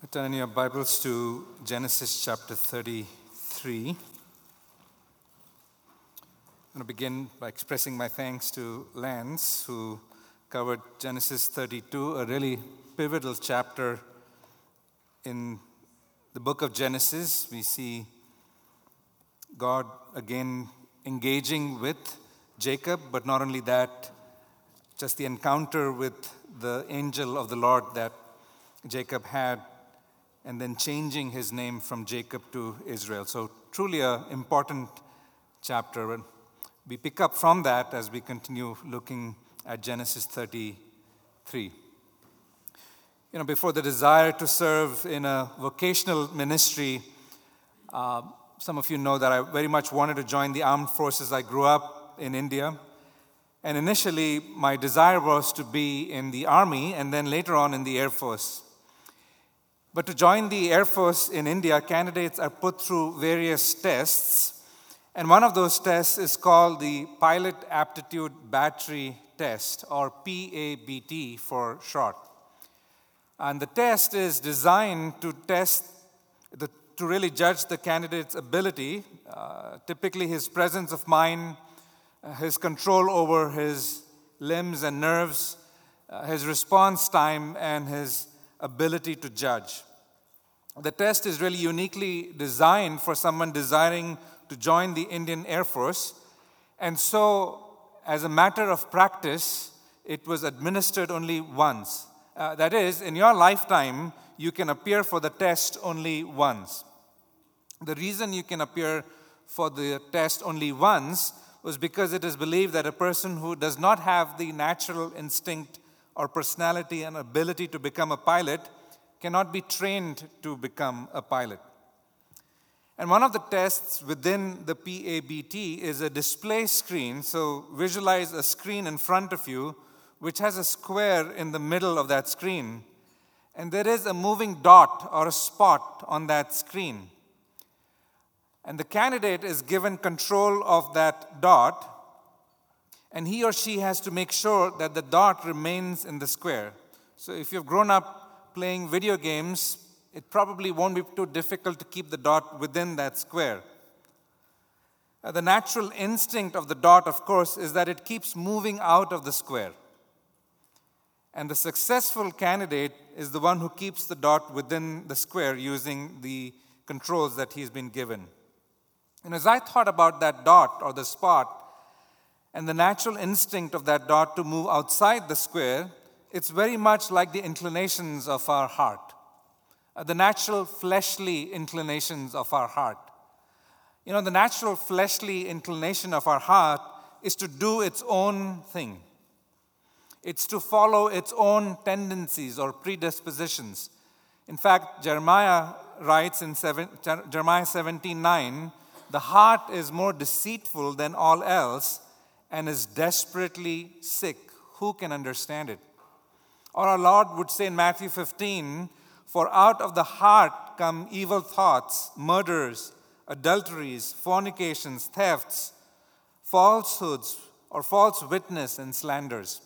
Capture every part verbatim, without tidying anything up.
Turn your Bibles to Genesis chapter thirty-three. I'm going to begin by expressing my thanks to Lance, who covered Genesis thirty-two, a really pivotal chapter in the book of Genesis. We see God again engaging with Jacob, but not only that, just the encounter with the angel of the Lord that Jacob had, and then changing his name from Jacob to Israel. So truly an important chapter. And we pick up from that as we continue looking at Genesis thirty-three. You know, before the desire to serve in a vocational ministry, uh, some of you know that I very much wanted to join the armed forces. I grew up in India. And initially, my desire was to be in the army and then later on in the Air Force. But to join the Air Force in India, candidates are put through various tests. And one of those tests is called the Pilot Aptitude Battery Test, or P A B T for short. And the test is designed to test, the, to really judge the candidate's ability, uh, typically his presence of mind, uh, his control over his limbs and nerves, uh, his response time, and his ability to judge. The test is really uniquely designed for someone desiring to join the Indian Air Force. And so, as a matter of practice, it was administered only once. Uh, that is, in your lifetime, you can appear for the test only once. The reason you can appear for the test only once was because it is believed that a person who does not have the natural instinct or personality and ability to become a pilot cannot be trained to become a pilot. And one of the tests within the P A B T is a display screen. So visualize a screen in front of you which has a square in the middle of that screen. And there is a moving dot or a spot on that screen. And the candidate is given control of that dot, and he or she has to make sure that the dot remains in the square. So if you've grown up playing video games, it probably won't be too difficult to keep the dot within that square. Uh, the natural instinct of the dot, of course, is that it keeps moving out of the square. And the successful candidate is the one who keeps the dot within the square using the controls that he's been given. And as I thought about that dot or the spot and the natural instinct of that dot to move outside the square, it's very much like the inclinations of our heart, uh, the natural fleshly inclinations of our heart. You know, the natural fleshly inclination of our heart is to do its own thing. It's to follow its own tendencies or predispositions. In fact, Jeremiah writes in seven, Jeremiah seventeen nine, the heart is more deceitful than all else and is desperately sick. Who can understand it? Or our Lord would say in Matthew fifteen, for out of the heart come evil thoughts, murders, adulteries, fornications, thefts, falsehoods, or false witness and slanders.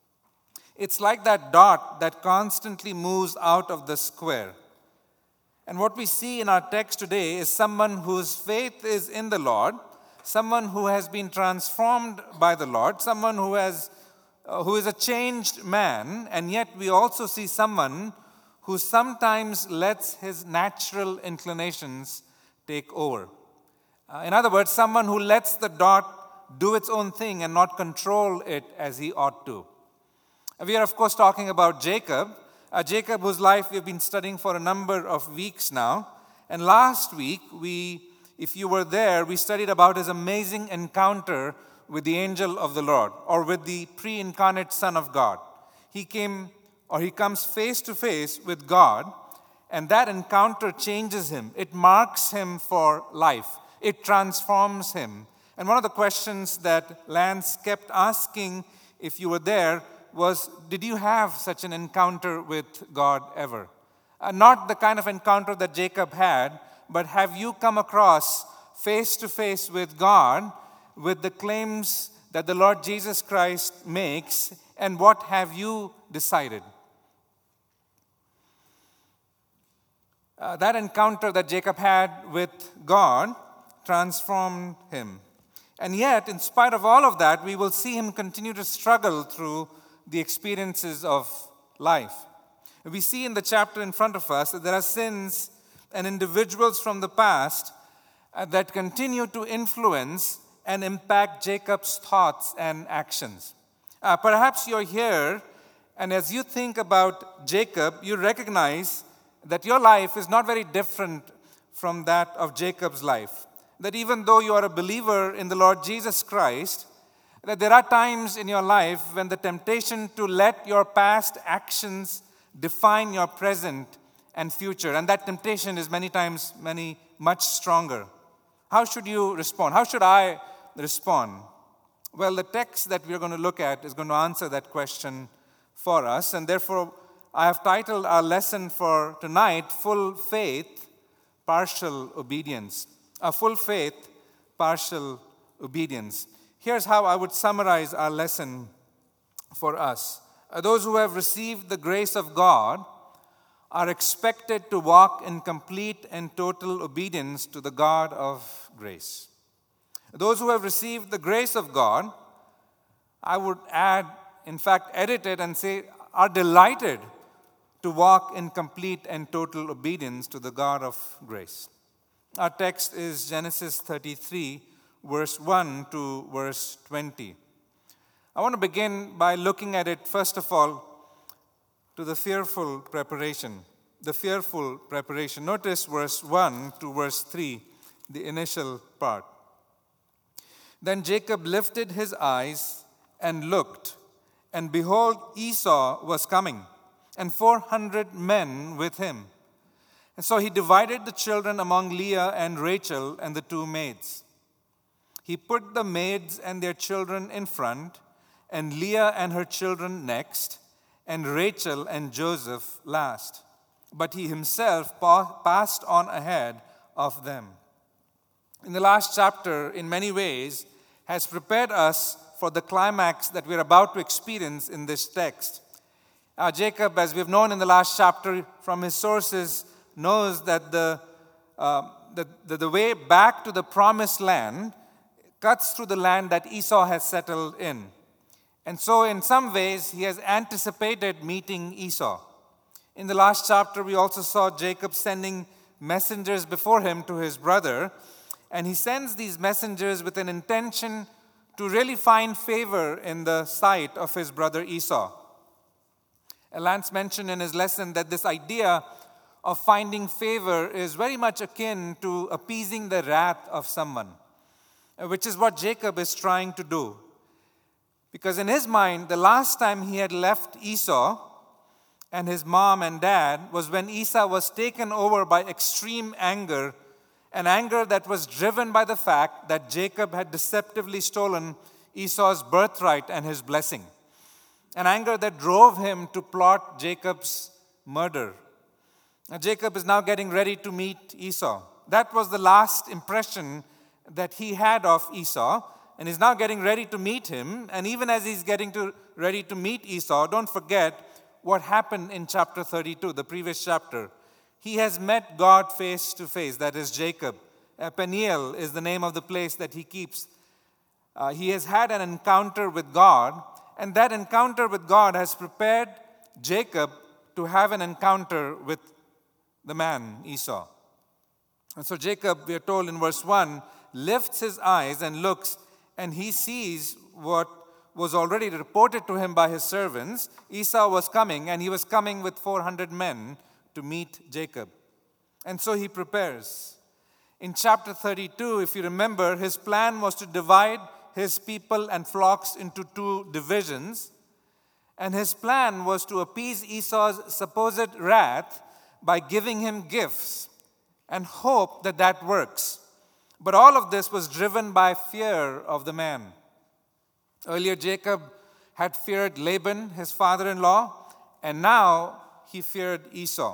It's like that dot that constantly moves out of the square. And what we see in our text today is someone whose faith is in the Lord, someone who has been transformed by the Lord, someone who has uh, who is a changed man, and yet we also see someone who sometimes lets his natural inclinations take over. Uh, in other words, someone who lets the dot do its own thing and not control it as he ought to. We are, of course, talking about Jacob, uh, Jacob whose life we've been studying for a number of weeks now. And last week, we, if you were there, we studied about his amazing encounter with the angel of the Lord, or with the pre-incarnate Son of God. He came, or he comes face to face with God, and that encounter changes him. It marks him for life. It transforms him. And one of the questions that Lance kept asking, if you were there, was, did you have such an encounter with God ever? Uh, not the kind of encounter that Jacob had, but have you come across face to face with God with the claims that the Lord Jesus Christ makes, and what have you decided? Uh, that encounter that Jacob had with God transformed him. And yet, in spite of all of that, we will see him continue to struggle through the experiences of life. We see in the chapter in front of us that there are sins and individuals from the past uh, that continue to influence and impact Jacob's thoughts and actions. Uh, perhaps you're here, and as you think about Jacob, you recognize that your life is not very different from that of Jacob's life. That even though you are a believer in the Lord Jesus Christ, that there are times in your life when the temptation to let your past actions define your present and future, and that temptation is many times many much stronger. How should you respond? How should I respond? Well, the text that we're going to look at is going to answer that question for us, and therefore I have titled our lesson for tonight, Full Faith, Partial Obedience. A full faith, partial obedience. Here's how I would summarize our lesson for us. Those who have received the grace of God are expected to walk in complete and total obedience to the God of grace. Those who have received the grace of God, I would add, in fact, edit it and say, are delighted to walk in complete and total obedience to the God of grace. Our text is Genesis thirty-three, verse one to verse twenty. I want to begin by looking at it, first of all, to the fearful preparation. The fearful preparation. Notice verse one to verse three, the initial part. Then Jacob lifted his eyes and looked, and behold, Esau was coming, and four hundred men with him. And so he divided the children among Leah and Rachel and the two maids. He put the maids and their children in front, and Leah and her children next, and Rachel and Joseph last. But he himself passed on ahead of them. In the last chapter, in many ways, has prepared us for the climax that we're about to experience in this text. Uh, Jacob, as we've known in the last chapter from his sources, knows that the, uh, the, the, the way back to the promised land cuts through the land that Esau has settled in. And so in some ways, he has anticipated meeting Esau. In the last chapter, we also saw Jacob sending messengers before him to his brother, and he sends these messengers with an intention to really find favor in the sight of his brother Esau. Lance mentioned in his lesson that this idea of finding favor is very much akin to appeasing the wrath of someone, which is what Jacob is trying to do. Because in his mind, the last time he had left Esau and his mom and dad was when Esau was taken over by extreme anger, an anger that was driven by the fact that Jacob had deceptively stolen Esau's birthright and his blessing. An anger that drove him to plot Jacob's murder. Now, Jacob is now getting ready to meet Esau. That was the last impression that he had of Esau, and he's now getting ready to meet him. And even as he's getting to, ready to meet Esau, don't forget what happened in chapter thirty-two, the previous chapter. He has met God face to face, that is Jacob. Uh, Peniel is the name of the place that he keeps. Uh, he has had an encounter with God, and that encounter with God has prepared Jacob to have an encounter with the man, Esau. And so Jacob, we are told in verse one, lifts his eyes and looks, and he sees what was already reported to him by his servants. Esau was coming, and he was coming with four hundred men to meet Jacob. And so he prepares. In chapter thirty-two, if you remember, his plan was to divide his people and flocks into two divisions. And his plan was to appease Esau's supposed wrath by giving him gifts and hope that that works. But all of this was driven by fear of the man. Earlier, Jacob had feared Laban, his father-in-law, and now he feared Esau.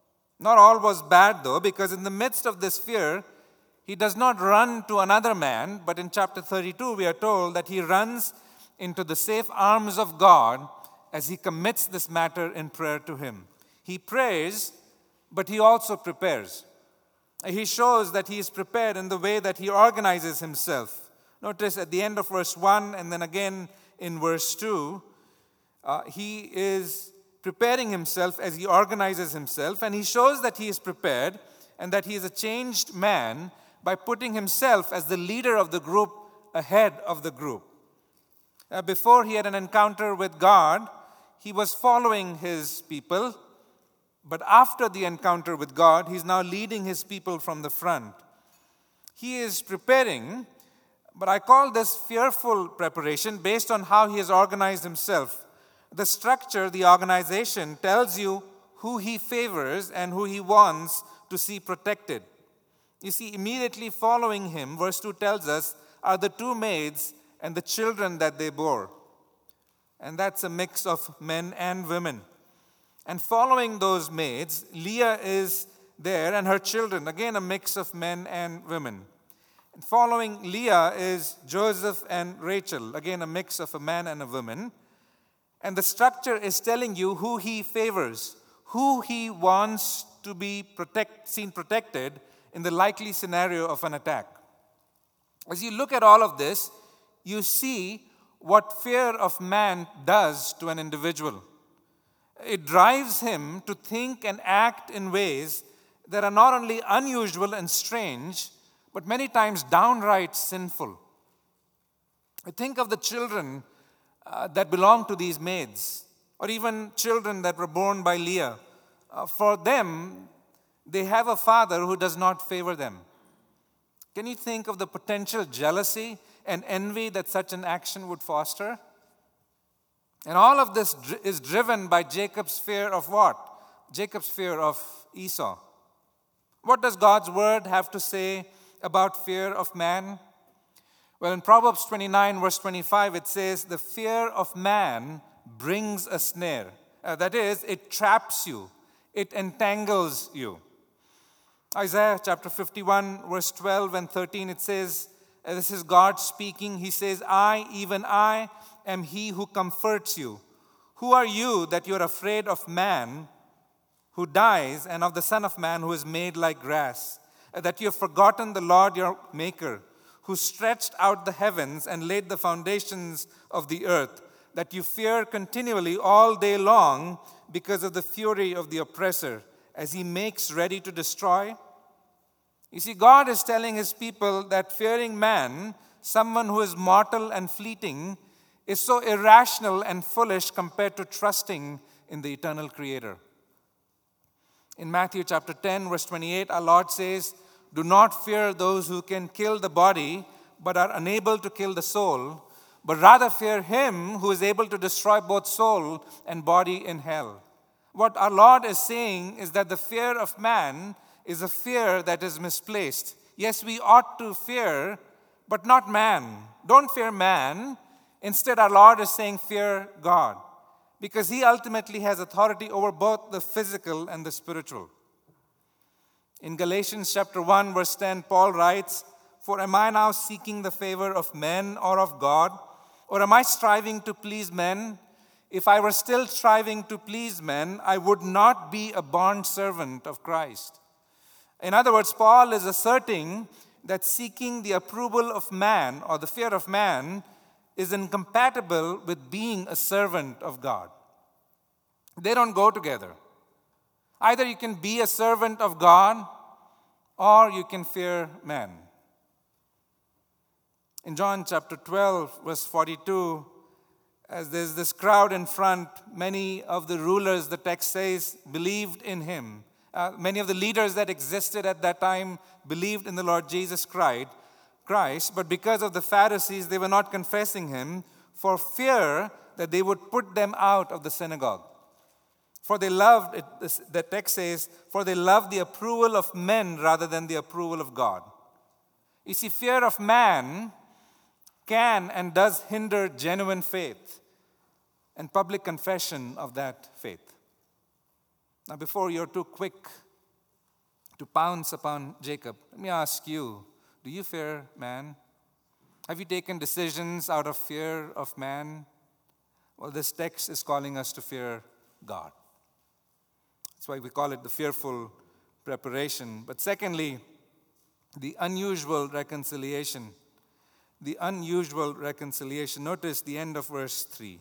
Not all was bad, though, because in the midst of this fear, he does not run to another man, but in chapter thirty-two, we are told that he runs into the safe arms of God as he commits this matter in prayer to him. He prays but he also prepares. He shows that he is prepared in the way that he organizes himself. Notice at the end of verse one and then again in verse two, uh, he is preparing himself as he organizes himself, and he shows that he is prepared and that he is a changed man by putting himself as the leader of the group ahead of the group. Uh, before he had an encounter with God, he was following his people, but after the encounter with God, he's now leading his people from the front. He is preparing, but I call this fearful preparation based on how he has organized himself. The structure, the organization, tells you who he favors and who he wants to see protected. You see, immediately following him, verse two tells us, are the two maids and the children that they bore. And that's a mix of men and women. And following those maids, Leah is there and her children, again a mix of men and women. And following Leah is Joseph and Rachel, again a mix of a man and a woman. And the structure is telling you who he favors, who he wants to be protect, seen protected in the likely scenario of an attack. As you look at all of this, you see what fear of man does to an individual. It drives him to think and act in ways that are not only unusual and strange, but many times downright sinful. Think of the children uh, that belong to these maids, or even children that were born by Leah. Uh, for them, they have a father who does not favor them. Can you think of the potential jealousy and envy that such an action would foster? And all of this is driven by Jacob's fear of what? Jacob's fear of Esau. What does God's word have to say about fear of man? Well, in Proverbs twenty-nine, verse twenty-five, it says, the fear of man brings a snare. Uh, that is, it traps you. It entangles you. Isaiah chapter fifty-one, verse twelve and thirteen, it says, uh, this is God speaking. He says, I, even I, am he who comforts you. Who are you that you are afraid of man who dies, and of the Son of Man who is made like grass? Uh, that you have forgotten the Lord your Maker, who stretched out the heavens and laid the foundations of the earth, that you fear continually all day long because of the fury of the oppressor, as he makes ready to destroy? You see, God is telling his people that fearing man, someone who is mortal and fleeting, is so irrational and foolish compared to trusting in the eternal Creator. In Matthew chapter ten, verse twenty-eight, our Lord says, do not fear those who can kill the body, but are unable to kill the soul, but rather fear him who is able to destroy both soul and body in hell. What our Lord is saying is that the fear of man is a fear that is misplaced. Yes, we ought to fear, but not man. Don't fear man. Instead, our Lord is saying fear God, because he ultimately has authority over both the physical and the spiritual. In Galatians chapter one, verse ten, Paul writes, for am I now seeking the favor of men or of God? Or am I striving to please men? If I were still striving to please men, I would not be a bondservant of Christ. In other words, Paul is asserting that seeking the approval of man or the fear of man is incompatible with being a servant of God. They don't go together. Either you can be a servant of God or you can fear man. In John chapter twelve, verse forty-two, as there's this crowd in front, many of the rulers, the text says, believed in him. Uh, many of the leaders that existed at that time believed in the Lord Jesus Christ, Christ, but because of the Pharisees, they were not confessing him for fear that they would put them out of the synagogue. For they loved, it, the text says, for they loved the approval of men rather than the approval of God. You see, fear of man can and does hinder genuine faith and public confession of that faith. Now, before you're too quick to pounce upon Jacob, let me ask you, do you fear man? Have you taken decisions out of fear of man? Well, this text is calling us to fear God. That's why we call it the fearful preparation. But secondly, the unusual reconciliation. The unusual reconciliation. Notice the end of verse three.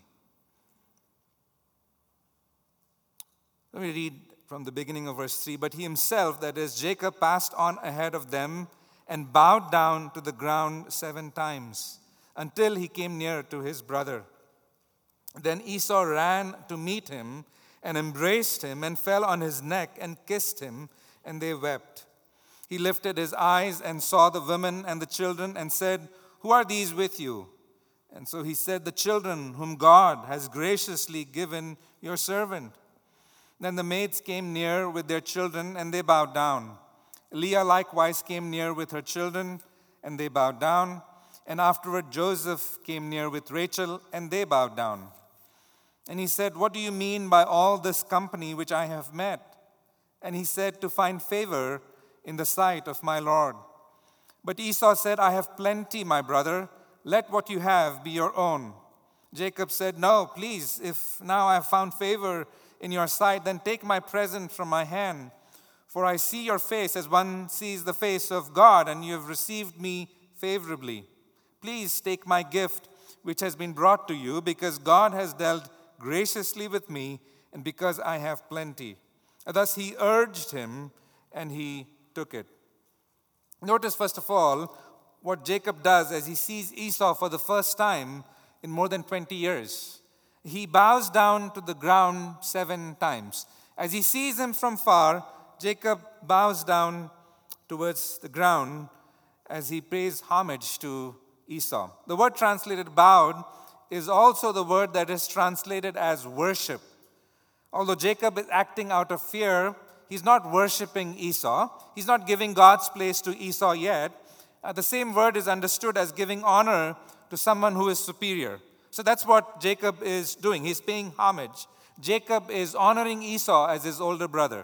Let me read from the beginning of verse three. But he himself, that is, Jacob, passed on ahead of them and bowed down to the ground seven times until he came near to his brother. Then Esau ran to meet him and embraced him and fell on his neck and kissed him, and they wept. He lifted his eyes and saw the women and the children and said, "Who are these with you?" And so he said, "The children whom God has graciously given your servant." Then the maids came near with their children, and they bowed down. Leah likewise came near with her children, and they bowed down. And afterward Joseph came near with Rachel, and they bowed down. And he said, "What do you mean by all this company which I have met?" And he said, "To find favor in the sight of my Lord." But Esau said, "I have plenty, my brother. Let what you have be your own." Jacob said, "No, please, if now I have found favor in your sight, then take my present from my hand. For I see your face as one sees the face of God, and you have received me favorably. Please take my gift which has been brought to you, because God has dealt graciously with me, and because I have plenty." Thus he urged him, and he took it. Notice, first of all, what Jacob does as he sees Esau for the first time in more than twenty years. He bows down to the ground seven times. As he sees him from far, Jacob bows down towards the ground as he pays homage to Esau. The word translated bowed is also the word that is translated as worship. Although Jacob is acting out of fear, he's not worshiping Esau. He's not giving God's place to Esau yet. Uh, the same word is understood as giving honor to someone who is superior. So that's what Jacob is doing. He's paying homage. Jacob is honoring Esau as his older brother.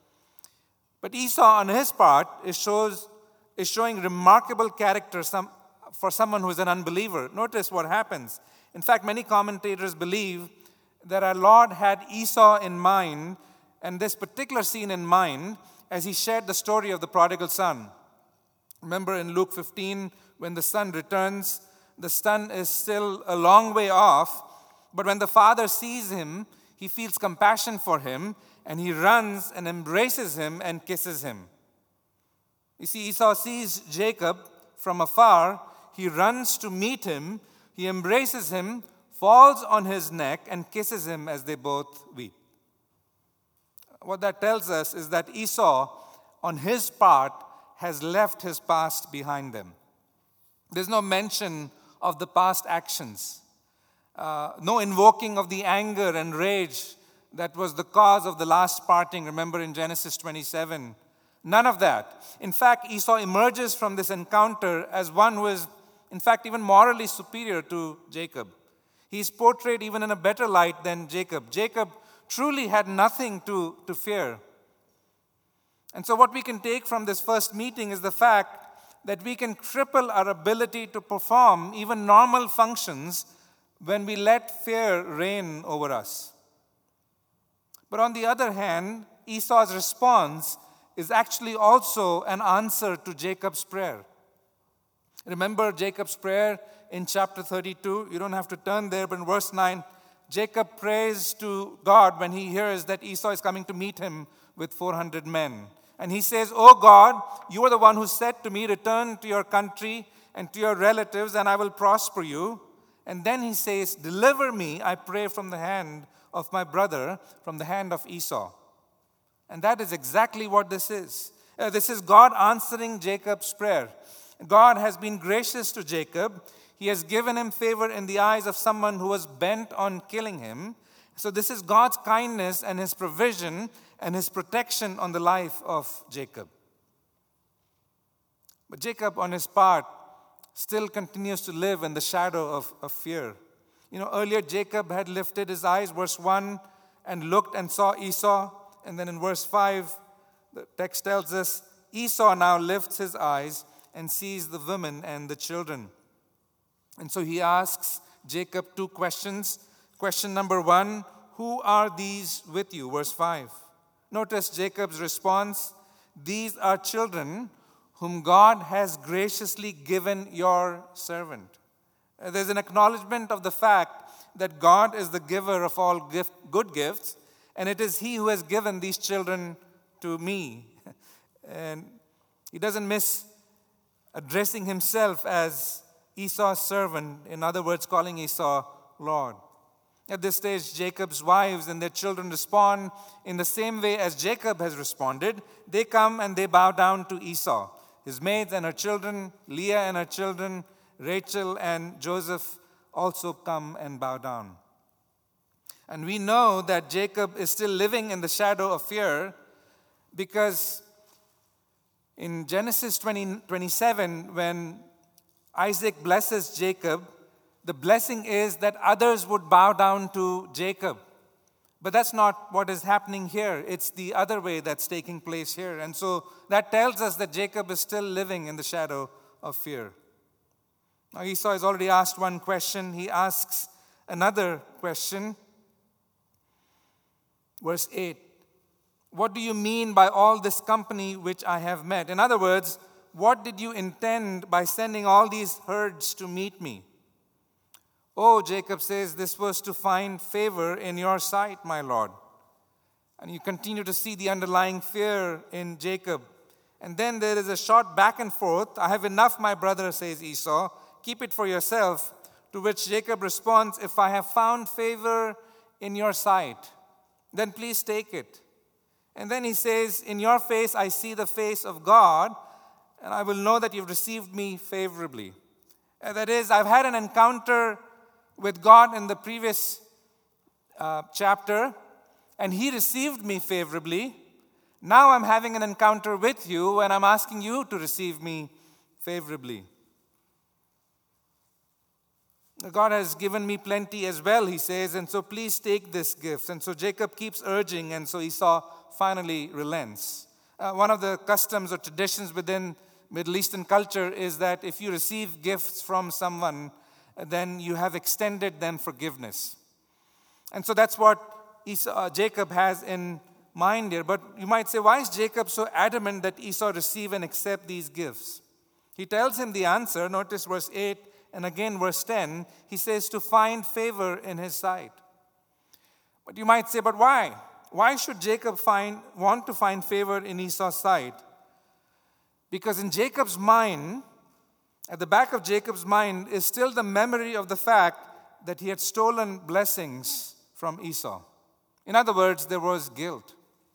But Esau, on his part, is, shows, is showing remarkable character some, for someone who is an unbeliever. Notice what happens. In fact, many commentators believe that our Lord had Esau in mind, and this particular scene in mind, as he shared the story of the prodigal son. Remember in Luke fifteen, when the son returns, the son is still a long way off, but when the father sees him, he feels compassion for him, and he runs and embraces him and kisses him. You see, Esau sees Jacob from afar. He runs to meet him. He embraces him, falls on his neck, and kisses him as they both weep. What that tells us is that Esau, on his part, has left his past behind them. There's no mention of the past actions, uh, no invoking of the anger and rage that was the cause of the last parting, remember in Genesis twenty-seven. None of that. In fact, Esau emerges from this encounter as one who is, in fact, even morally superior to Jacob. He's portrayed even in a better light than Jacob. Jacob truly had nothing to, to fear. And so what we can take from this first meeting is the fact that we can cripple our ability to perform even normal functions when we let fear reign over us. But on the other hand, Esau's response is actually also an answer to Jacob's prayer. Remember Jacob's prayer in chapter thirty-two? You don't have to turn there, but in verse nine, Jacob prays to God when he hears that Esau is coming to meet him with four hundred men. And he says, "Oh God, you are the one who said to me, 'Return to your country and to your relatives, and I will prosper you.'" And then he says, "Deliver me, I pray, from the hand of my brother, from the hand of Esau." And that is exactly what this is. Uh, this is God answering Jacob's prayer. God has been gracious to Jacob. He has given him favor in the eyes of someone who was bent on killing him. So this is God's kindness and his provision and his protection on the life of Jacob. But Jacob, on his part, still continues to live in the shadow of, of fear. You know, earlier Jacob had lifted his eyes, verse one, and looked and saw Esau. And then in verse five, the text tells us, Esau now lifts his eyes and sees the women and the children. And so he asks Jacob two questions. Question number one, who are these with you? Verse five. Notice Jacob's response, "These are children whom God has graciously given your servant." Uh, There's an acknowledgement of the fact that God is the giver of all gift, good gifts, and it is He who has given these children to me. And he doesn't miss addressing himself as Esau's servant, in other words, calling Esau Lord. At this stage, Jacob's wives and their children respond in the same way as Jacob has responded. They come and they bow down to Esau. His maids and her children, Leah and her children, Rachel and Joseph also come and bow down. And we know that Jacob is still living in the shadow of fear because in Genesis twenty, twenty-seven, when Isaac blesses Jacob, the blessing is that others would bow down to Jacob. But that's not what is happening here. It's the other way that's taking place here. And so that tells us that Jacob is still living in the shadow of fear. Now Esau has already asked one question. He asks another question. Verse eight. What do you mean by all this company which I have met? In other words, what did you intend by sending all these herds to meet me? Oh, Jacob says, this was to find favor in your sight, my Lord. And you continue to see the underlying fear in Jacob. And then there is a short back and forth. I have enough, my brother, says Esau. Keep it for yourself. To which Jacob responds, if I have found favor in your sight, then please take it. And then he says, in your face I see the face of God, and I will know that you've received me favorably. And that is, I've had an encounter with God in the previous uh, chapter, and He received me favorably. Now I'm having an encounter with you, and I'm asking you to receive me favorably. God has given me plenty as well, he says, and so please take this gift. And so Jacob keeps urging, and so Esau finally relents. Uh, one of the customs or traditions within Middle Eastern culture is that if you receive gifts from someone, then you have extended them forgiveness. And so that's what Esau, uh, Jacob has in mind here. But you might say, why is Jacob so adamant that Esau receive and accept these gifts? He tells him the answer. Notice verse eight and again verse ten. He says to find favor in his sight. But you might say, but why? Why should Jacob find, want to find favor in Esau's sight? Because in Jacob's mind, at the back of Jacob's mind is still the memory of the fact that he had stolen blessings from Esau. In other words, there was guilt.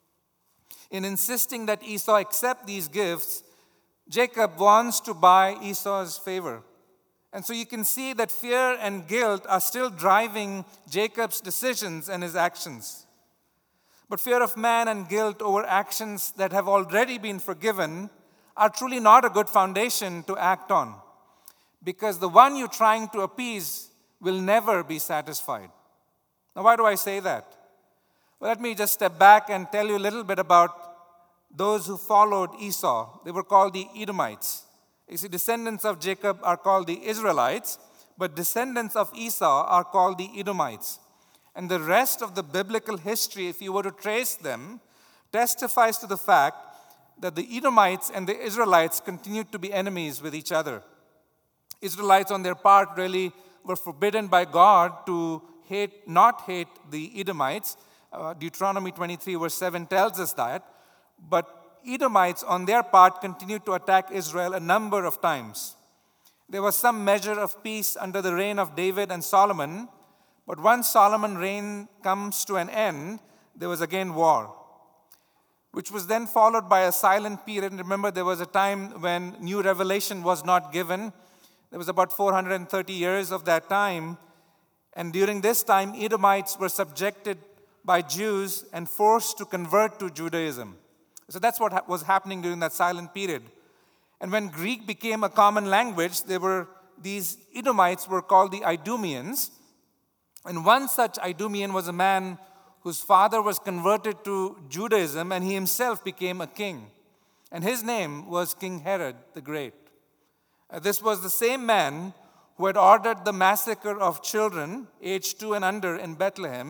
In insisting that Esau accept these gifts, Jacob wants to buy Esau's favor. And so you can see that fear and guilt are still driving Jacob's decisions and his actions. But fear of man and guilt over actions that have already been forgiven are truly not a good foundation to act on, because the one you're trying to appease will never be satisfied. Now, why do I say that? Well, let me just step back and tell you a little bit about those who followed Esau. They were called the Edomites. You see, descendants of Jacob are called the Israelites, but descendants of Esau are called the Edomites. And the rest of the biblical history, if you were to trace them, testifies to the fact that the Edomites and the Israelites continued to be enemies with each other. Israelites, on their part, really were forbidden by God to hate, not hate the Edomites. Uh, Deuteronomy twenty-three, verse seven tells us that. But Edomites, on their part, continued to attack Israel a number of times. There was some measure of peace under the reign of David and Solomon, but once Solomon's reign comes to an end, there was again war, which was then followed by a silent period. Remember, there was a time when new revelation was not given. There was about four hundred thirty years of that time. And during this time, Edomites were subjected by Jews and forced to convert to Judaism. So that's what was happening during that silent period. And when Greek became a common language, there were these Edomites were called the Idumeans. And one such Idumean was a man whose father was converted to Judaism, and he himself became a king. And his name was King Herod the Great. Uh, this was the same man who had ordered the massacre of children aged two and under in Bethlehem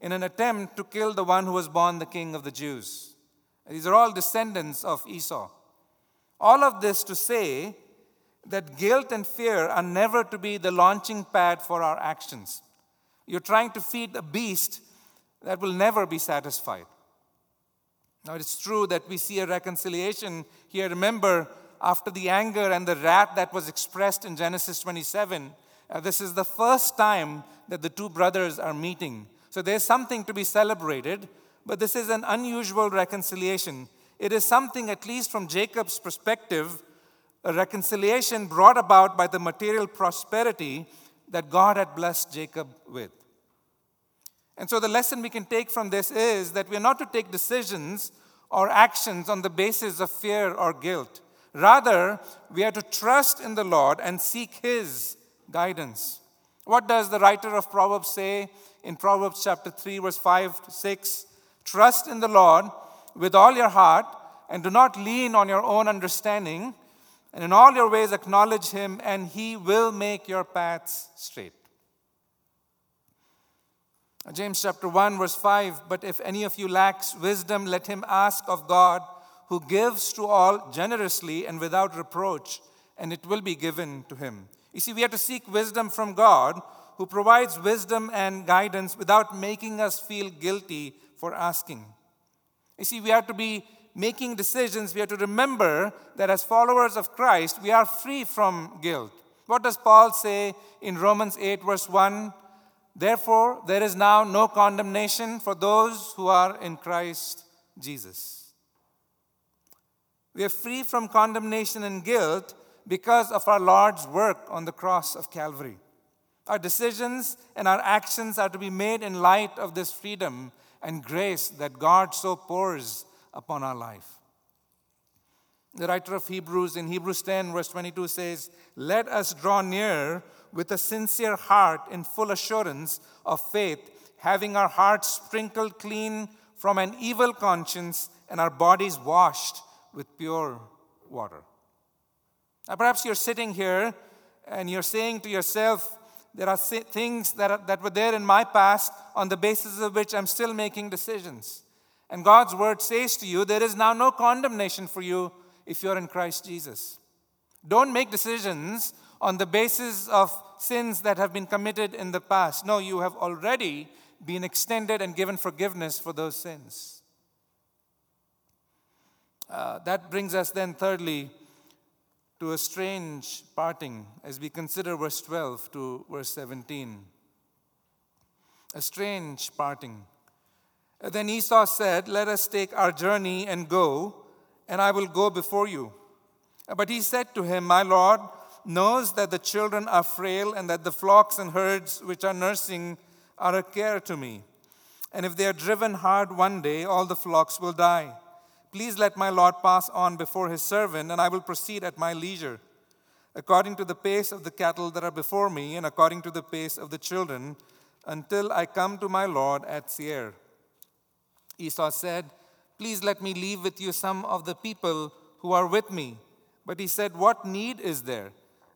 in an attempt to kill the one who was born the king of the Jews. These are all descendants of Esau. All of this to say that guilt and fear are never to be the launching pad for our actions. You're trying to feed a beast that will never be satisfied. Now, it's true that we see a reconciliation here. Remember, after the anger and the wrath that was expressed in Genesis twenty-seven, uh, this is the first time that the two brothers are meeting. So there's something to be celebrated, but this is an unusual reconciliation. It is something, at least from Jacob's perspective, a reconciliation brought about by the material prosperity that God had blessed Jacob with. And so the lesson we can take from this is that we are not to take decisions or actions on the basis of fear or guilt. Rather, we are to trust in the Lord and seek His guidance. What does the writer of Proverbs say in Proverbs chapter three, verse five to six? Trust in the Lord with all your heart and do not lean on your own understanding. And in all your ways acknowledge Him, and He will make your paths straight. James chapter one, verse five, but if any of you lacks wisdom, let him ask of God, who gives to all generously and without reproach, and it will be given to him. You see, we have to seek wisdom from God, who provides wisdom and guidance without making us feel guilty for asking. You see, we have to be making decisions. We have to remember that as followers of Christ, we are free from guilt. What does Paul say in Romans eight, verse one? Therefore, there is now no condemnation for those who are in Christ Jesus. We are free from condemnation and guilt because of our Lord's work on the cross of Calvary. Our decisions and our actions are to be made in light of this freedom and grace that God so pours upon our life. The writer of Hebrews in Hebrews ten, verse twenty-two says, let us draw near with a sincere heart in full assurance of faith, having our hearts sprinkled clean from an evil conscience and our bodies washed with pure water. Now, perhaps you're sitting here and you're saying to yourself, there are things that, are, that were there in my past on the basis of which I'm still making decisions. And God's word says to you, there is now no condemnation for you if you're in Christ Jesus. Don't make decisions on the basis of sins that have been committed in the past. No, you have already been extended and given forgiveness for those sins. Uh, that brings us then, thirdly, to a strange parting as we consider verse twelve to verse seventeen. A strange parting. Then Esau said, let us take our journey and go, and I will go before you. But he said to him, my Lord knows that the children are frail and that the flocks and herds which are nursing are a care to me. And if they are driven hard one day, all the flocks will die. Please let my Lord pass on before his servant, and I will proceed at my leisure, according to the pace of the cattle that are before me, and according to the pace of the children, until I come to my Lord at Seir. Esau said, please let me leave with you some of the people who are with me. But he said, what need is there?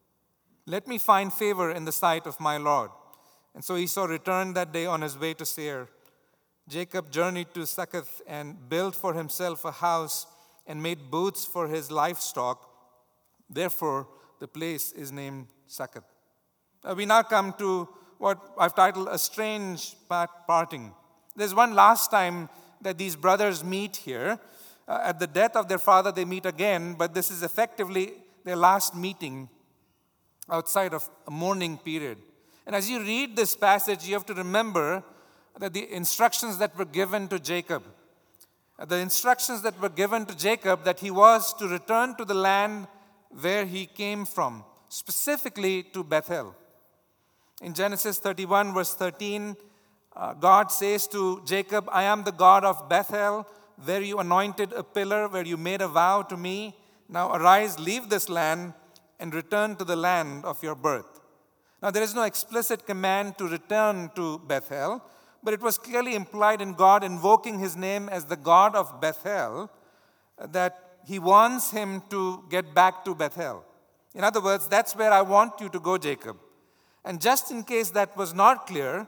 Let me find favor in the sight of my Lord. And so Esau returned that day on his way to Seir. Jacob journeyed to Succoth and built for himself a house and made booths for his livestock. Therefore, the place is named Succoth. Uh, we now come to what I've titled a strange parting. There's one last time that these brothers meet here. Uh, at the death of their father, they meet again, but this is effectively their last meeting outside of a mourning period. And as you read this passage, you have to remember that the instructions that were given to Jacob, the instructions that were given to Jacob that he was to return to the land where he came from, specifically to Bethel. In Genesis thirty-one, verse thirteen, uh, God says to Jacob, I am the God of Bethel, where you anointed a pillar, where you made a vow to me. Now arise, leave this land, and return to the land of your birth. Now there is no explicit command to return to Bethel, but it was clearly implied in God invoking his name as the God of Bethel, that he wants him to get back to Bethel. In other words, that's where I want you to go, Jacob. And just in case that was not clear,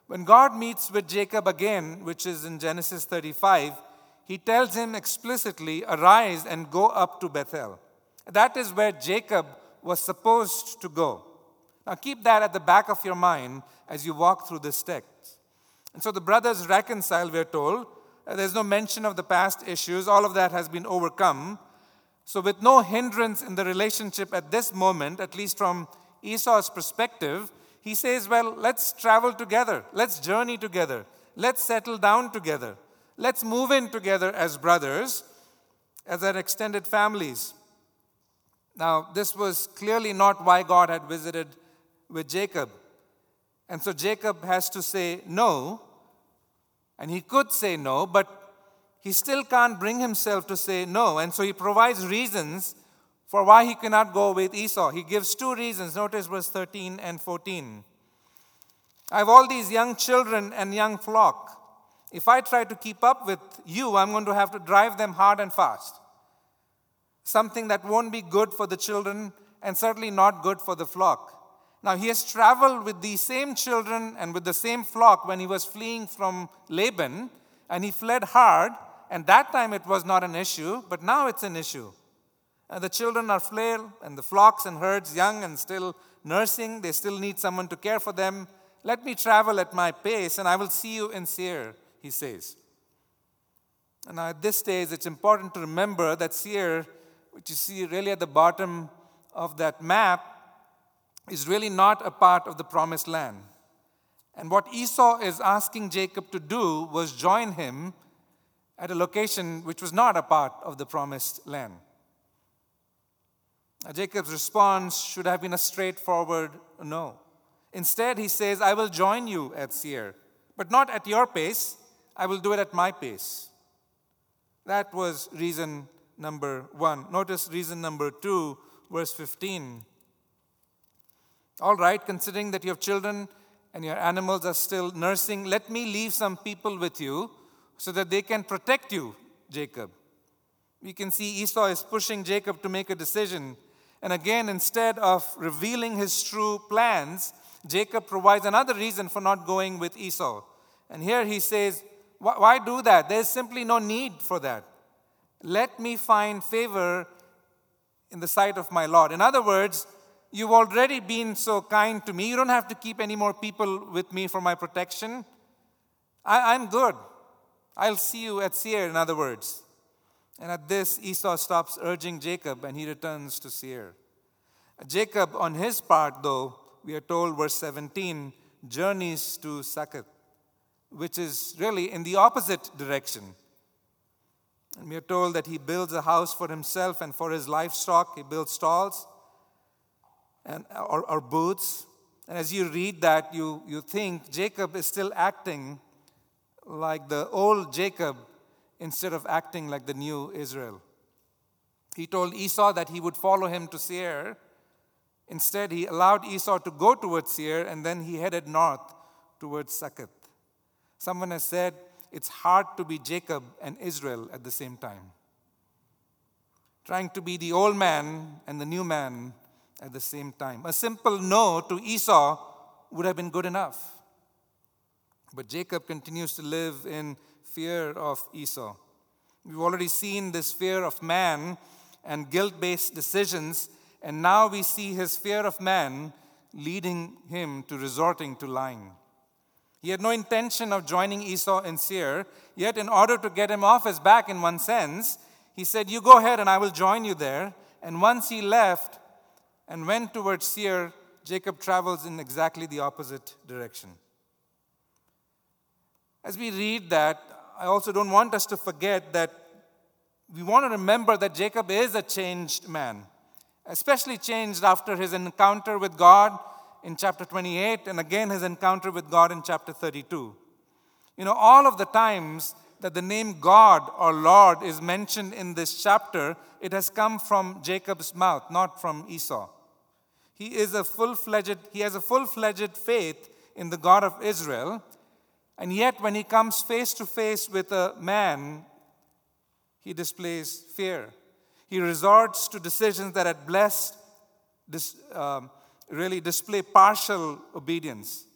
When God meets with Jacob again, which is in Genesis thirty-five, he tells him explicitly, "Arise and go up to Bethel." That is where Jacob was supposed to go. Now keep that at the back of your mind as you walk through this text. And so the brothers reconcile, we're told. There's no mention of the past issues. All of that has been overcome. So with no hindrance in the relationship at this moment, at least from Esau's perspective, he says, well, let's travel together. Let's journey together. Let's settle down together. Let's move in together as brothers, as our extended families. Now, this was clearly not why God had visited with Jacob. And so Jacob has to say no. And he could say no, but he still can't bring himself to say no. And so he provides reasons for why he cannot go with Esau. He gives two reasons. Notice verse thirteen and fourteen. I have all these young children and young flock. If I try to keep up with you, I'm going to have to drive them hard and fast. Something that won't be good for the children and certainly not good for the flock. Now, he has traveled with these same children and with the same flock when he was fleeing from Laban, and he fled hard, and that time it was not an issue, but now it's an issue. And the children are frail, and the flocks and herds young and still nursing. They still need someone to care for them. Let me travel at my pace, and I will see you in Seir, he says. And now at this stage, it's important to remember that Seir, which you see really at the bottom of that map, is really not a part of the promised land. And what Esau is asking Jacob to do was join him at a location which was not a part of the promised land. Now, Jacob's response should have been a straightforward no. Instead, he says, I will join you at Seir, but not at your pace. I will do it at my pace. That was reason number one. Notice reason number two, verse fifteen. All right, considering that you have children and your animals are still nursing, let me leave some people with you so that they can protect you, Jacob. We can see Esau is pushing Jacob to make a decision. And again, instead of revealing his true plans, Jacob provides another reason for not going with Esau. And here he says, why do that? There's simply no need for that. Let me find favor in the sight of my Lord. In other words, you've already been so kind to me. You don't have to keep any more people with me for my protection. I, I'm good. I'll see you at Seir, in other words. And at this, Esau stops urging Jacob and he returns to Seir. Jacob, on his part, though, we are told, verse seventeen, journeys to Succoth, which is really in the opposite direction. And we are told that he builds a house for himself and for his livestock. He builds stalls and or, or booths. And as you read that, you, you think Jacob is still acting like the old Jacob instead of acting like the new Israel. He told Esau that he would follow him to Seir. Instead, he allowed Esau to go towards Seir, and then he headed north towards Succoth. Someone has said, it's hard to be Jacob and Israel at the same time. Trying to be the old man and the new man at the same time. A simple no to Esau would have been good enough. But Jacob continues to live in fear of Esau. We've already seen this fear of man and guilt-based decisions, and now we see his fear of man leading him to resorting to lying. He had no intention of joining Esau in Seir, yet in order to get him off his back in one sense, he said, you go ahead and I will join you there. And once he left and went towards Seir, Jacob travels in exactly the opposite direction. As we read that, I also don't want us to forget that we want to remember that Jacob is a changed man, especially changed after his encounter with God in chapter twenty-eight, and again his encounter with God in chapter thirty-two. You know, all of the times that the name God or Lord is mentioned in this chapter, it has come from Jacob's mouth, not from Esau. He is a full-fledged, he has a full-fledged faith in the God of Israel, and yet when he comes face to face with a man, he displays fear. He resorts to decisions that at best dis, um, really display partial obedience.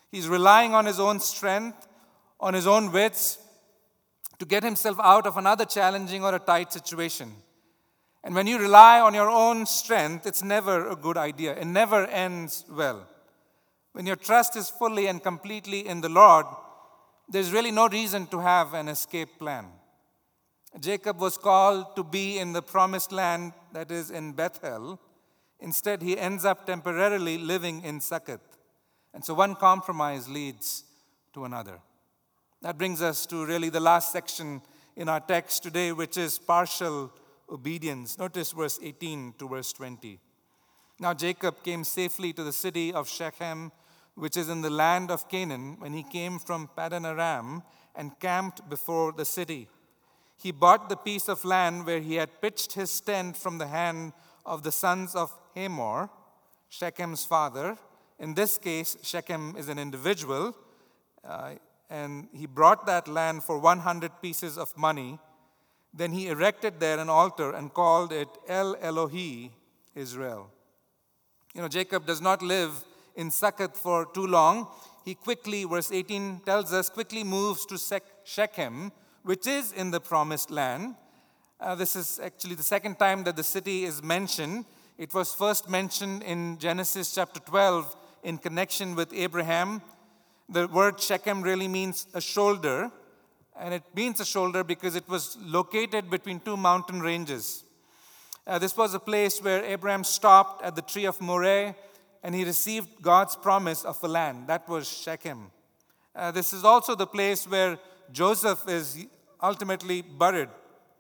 He's relying on his own strength, on his own wits, to get himself out of another challenging or a tight situation. And when you rely on your own strength, it's never a good idea. It never ends well. When your trust is fully and completely in the Lord, there's really no reason to have an escape plan. Jacob was called to be in the promised land, that is in Bethel. Instead, he ends up temporarily living in Succoth. And so one compromise leads to another. That brings us to really the last section in our text today, which is partial obedience. Notice verse eighteen to verse twenty. Now Jacob came safely to the city of Shechem, which is in the land of Canaan, when he came from Paddan Aram and camped before the city. He bought the piece of land where he had pitched his tent from the hand of the sons of Hamor, Shechem's father. In this case, Shechem is an individual, uh, and he brought that land for one hundred pieces of money. Then he erected there an altar and called it El Elohi Israel. You know, Jacob does not live in Succoth for too long. He quickly, verse eighteen tells us, quickly moves to Shechem, which is in the promised land. Uh, this is actually the second time that the city is mentioned. It was first mentioned in Genesis chapter twelve in connection with Abraham. The word Shechem really means a shoulder, and it means a shoulder because it was located between two mountain ranges. Uh, this was a place where Abraham stopped at the tree of Moreh, and he received God's promise of a land. That was Shechem. Uh, this is also the place where Joseph is ultimately buried.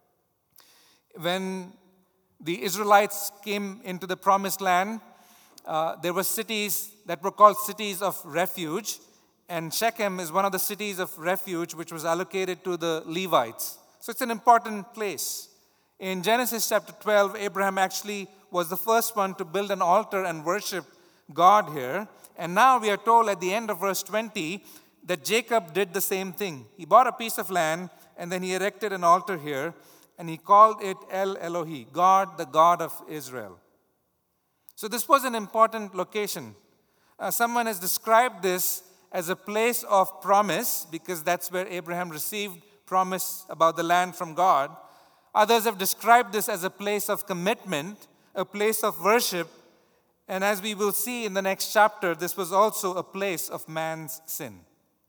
When the Israelites came into the promised land, uh, there were cities that were called cities of refuge, and Shechem is one of the cities of refuge which was allocated to the Levites. So it's an important place. In Genesis chapter twelve, Abraham actually was the first one to build an altar and worship God here. And now we are told at the end of verse twenty that Jacob did the same thing. He bought a piece of land and then he erected an altar here and he called it El Elohi, God, the God of Israel. So this was an important location. Uh, someone has described this as a place of promise because that's where Abraham received promise about the land from God. Others have described this as a place of commitment, a place of worship, and as we will see in the next chapter, this was also a place of man's sin.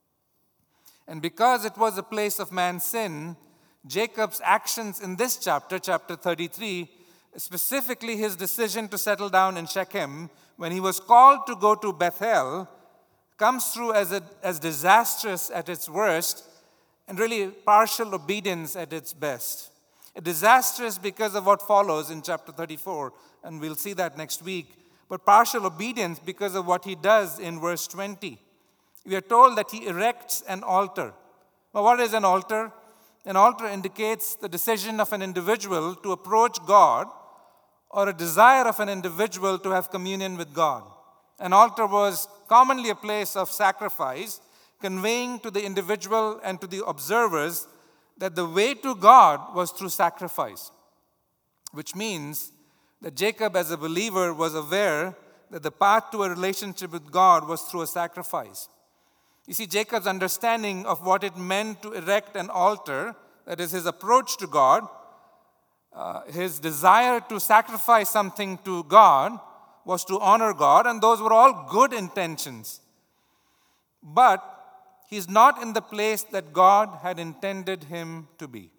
And because it was a place of man's sin, Jacob's actions in this chapter, chapter thirty-three, specifically his decision to settle down in Shechem, when he was called to go to Bethel, comes through as, a, as disastrous at its worst and really partial obedience at its best. Disastrous because of what follows in chapter thirty-four, and we'll see that next week. But partial obedience because of what he does in verse twenty. We are told that he erects an altar. Now, what is an altar? An altar indicates the decision of an individual to approach God or a desire of an individual to have communion with God. An altar was commonly a place of sacrifice, conveying to the individual and to the observers that the way to God was through sacrifice, which means that Jacob, as a believer, was aware that the path to a relationship with God was through a sacrifice. You see, Jacob's understanding of what it meant to erect an altar, that is his approach to God, uh, his desire to sacrifice something to God, was to honor God, and those were all good intentions. But he's not in the place that God had intended him to be.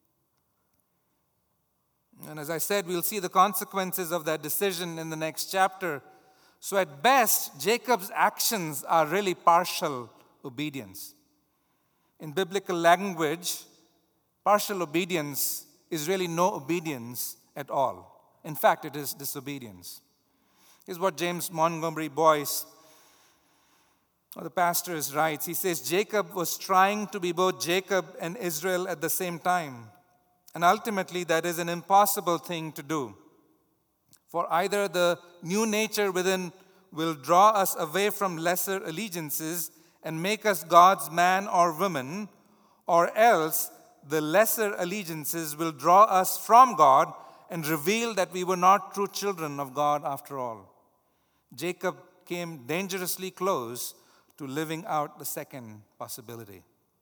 And as I said, we'll see the consequences of that decision in the next chapter. So at best, Jacob's actions are really partial obedience. In biblical language, partial obedience is really no obedience at all. In fact, it is disobedience. Here's what James Montgomery Boyce, or the pastor, writes. He says, Jacob was trying to be both Jacob and Israel at the same time. And ultimately, that is an impossible thing to do. For either the new nature within will draw us away from lesser allegiances and make us God's man or woman, or else the lesser allegiances will draw us from God and reveal that we were not true children of God after all. Jacob came dangerously close to living out the second possibility.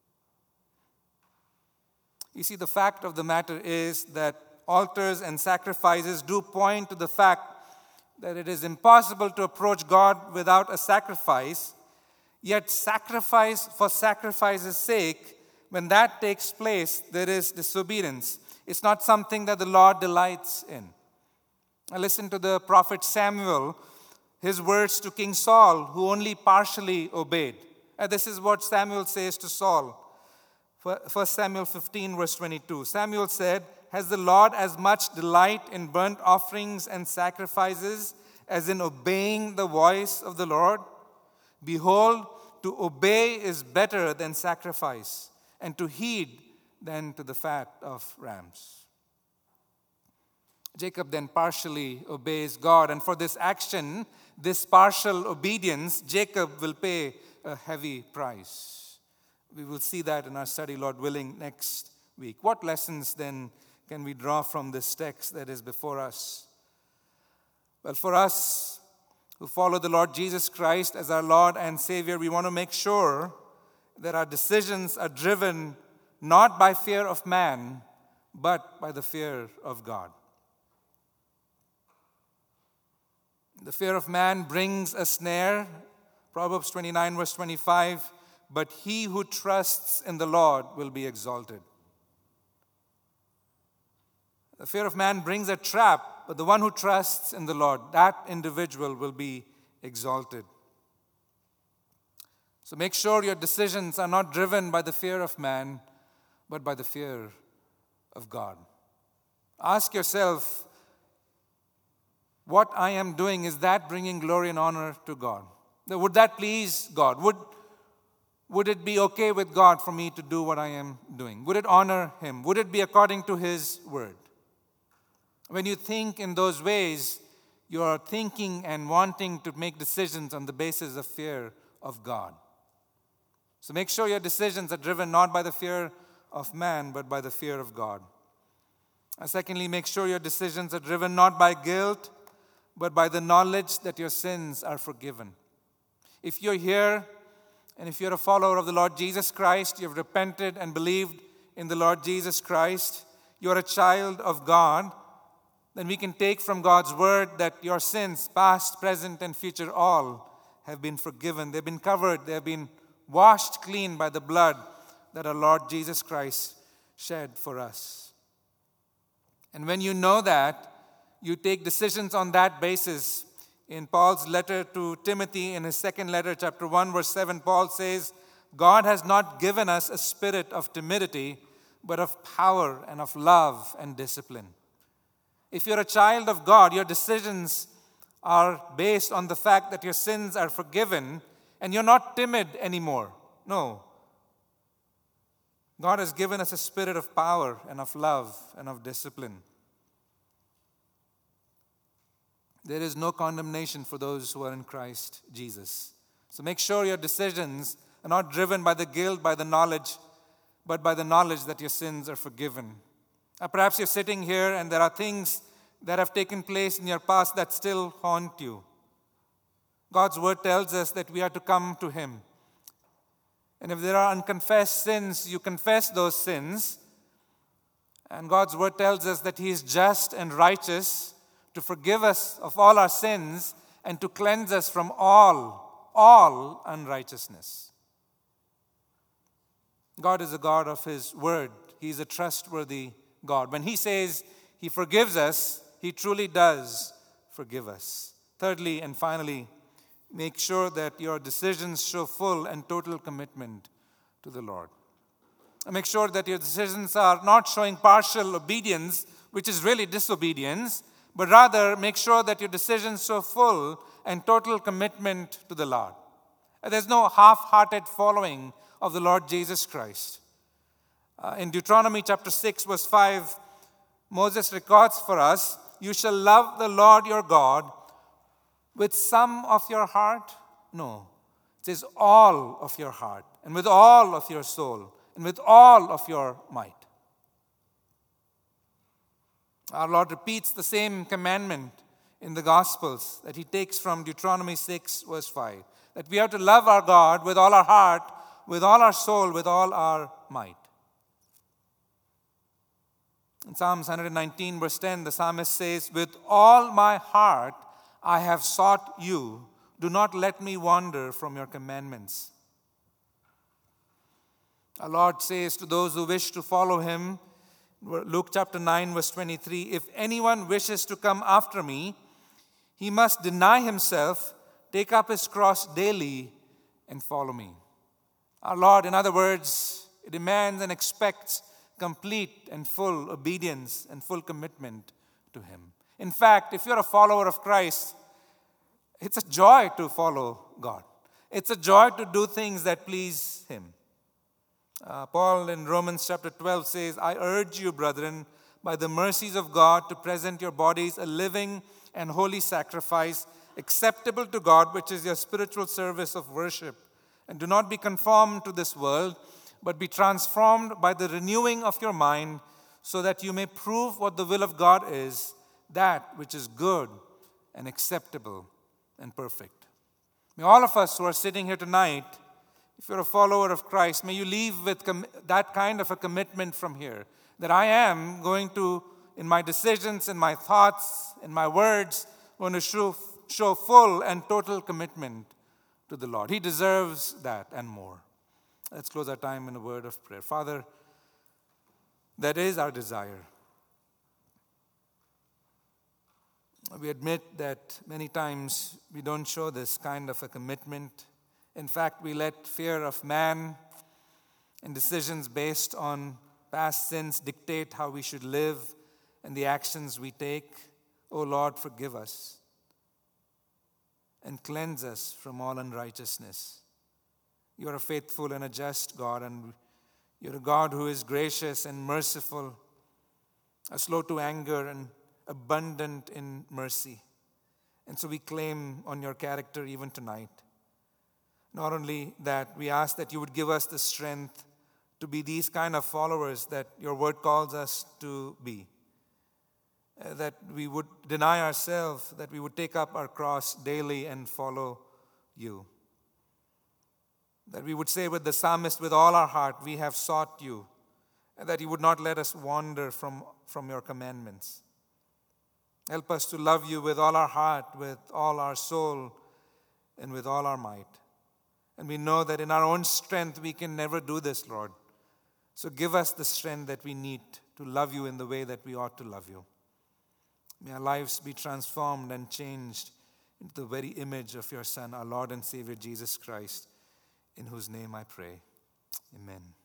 You see, the fact of the matter is that altars and sacrifices do point to the fact that it is impossible to approach God without a sacrifice, yet sacrifice for sacrifice's sake, when that takes place, there is disobedience. It's not something that the Lord delights in. I listen to the prophet Samuel, his words to King Saul, who only partially obeyed. And this is what Samuel says to Saul. First Samuel fifteen, verse twenty-two. Samuel said, "Has the Lord as much delight in burnt offerings and sacrifices as in obeying the voice of the Lord? Behold, to obey is better than sacrifice, and to heed than to the fat of rams." Jacob then partially obeys God, and for this action, this partial obedience, Jacob will pay a heavy price. We will see that in our study, Lord willing, next week. What lessons then can we draw from this text that is before us? Well, for us who follow the Lord Jesus Christ as our Lord and Savior, we want to make sure that our decisions are driven not by fear of man, but by the fear of God. The fear of man brings a snare. Proverbs twenty-nine, verse twenty-five, "But he who trusts in the Lord will be exalted." The fear of man brings a trap, but the one who trusts in the Lord, that individual will be exalted. So make sure your decisions are not driven by the fear of man, but by the fear of God. Ask yourself, what I am doing, is that bringing glory and honor to God? Would that please God? Would, would it be okay with God for me to do what I am doing? Would it honor Him? Would it be according to His word? When you think in those ways, you are thinking and wanting to make decisions on the basis of fear of God. So make sure your decisions are driven not by the fear of man, but by the fear of God. And secondly, make sure your decisions are driven not by guilt, but by the knowledge that your sins are forgiven. If you're here, and if you're a follower of the Lord Jesus Christ, you've repented and believed in the Lord Jesus Christ, you're a child of God, then we can take from God's word that your sins, past, present, and future, all have been forgiven. They've been covered. They've been washed clean by the blood that our Lord Jesus Christ shed for us. And when you know that, you take decisions on that basis. In Paul's letter to Timothy, in his second letter, chapter one, verse seven, Paul says, "God has not given us a spirit of timidity, but of power and of love and discipline." If you're a child of God, your decisions are based on the fact that your sins are forgiven and you're not timid anymore. No. God has given us a spirit of power and of love and of discipline. There is no condemnation for those who are in Christ Jesus. So make sure your decisions are not driven by the guilt, by the knowledge, but by the knowledge that your sins are forgiven. Or perhaps you're sitting here and there are things that have taken place in your past that still haunt you. God's word tells us that we are to come to Him. And if there are unconfessed sins, you confess those sins. And God's word tells us that He is just and righteous to forgive us of all our sins and to cleanse us from all, all unrighteousness. God is a God of His word. He is a trustworthy God. When He says He forgives us, He truly does forgive us. Thirdly and finally, make sure that your decisions show full and total commitment to the Lord. And make sure that your decisions are not showing partial obedience, which is really disobedience, but rather make sure that your decisions show full and total commitment to the Lord. And there's no half-hearted following of the Lord Jesus Christ. Uh, in Deuteronomy chapter six, verse five, Moses records for us, "You shall love the Lord your God with some of your heart." No, it says all of your heart, and with all of your soul, and with all of your might. Our Lord repeats the same commandment in the Gospels that He takes from Deuteronomy six, verse five. That we have to love our God with all our heart, with all our soul, with all our might. In Psalms one nineteen, verse ten, the psalmist says, "With all my heart I have sought you. Do not let me wander from your commandments." Our Lord says to those who wish to follow him, Luke chapter nine, verse twenty-three, "If anyone wishes to come after me, he must deny himself, take up his cross daily, and follow me." Our Lord, in other words, demands and expects complete and full obedience and full commitment to him. In fact, if you're a follower of Christ, it's a joy to follow God. It's a joy to do things that please him. Uh, Paul in Romans chapter twelve says, "I urge you, brethren, by the mercies of God, to present your bodies a living and holy sacrifice, acceptable to God, which is your spiritual service of worship. And do not be conformed to this world, but be transformed by the renewing of your mind, so that you may prove what the will of God is, that which is good and acceptable and perfect." May all of us who are sitting here tonight, if you're a follower of Christ, may you leave with com- that kind of a commitment from here, that I am going to, in my decisions, in my thoughts, in my words, going to show, show full and total commitment to the Lord. He deserves that and more. Let's close our time in a word of prayer. Father, that is our desire. We admit that many times we don't show this kind of a commitment. In fact, we let fear of man and decisions based on past sins dictate how we should live and the actions we take. Oh Lord, forgive us and cleanse us from all unrighteousness. You are a faithful and a just God, and you're a God who is gracious and merciful, slow to anger and abundant in mercy. And so we claim on your character even tonight. Not only that, we ask that you would give us the strength to be these kind of followers that your word calls us to be. Uh, that we would deny ourselves, that we would take up our cross daily and follow you. That we would say with the psalmist, with all our heart, we have sought you. And that you would not let us wander from, from your commandments. Help us to love you with all our heart, with all our soul, and with all our might. And we know that in our own strength we can never do this, Lord. So give us the strength that we need to love you in the way that we ought to love you. May our lives be transformed and changed into the very image of your Son, our Lord and Savior, Jesus Christ, in whose name I pray. Amen.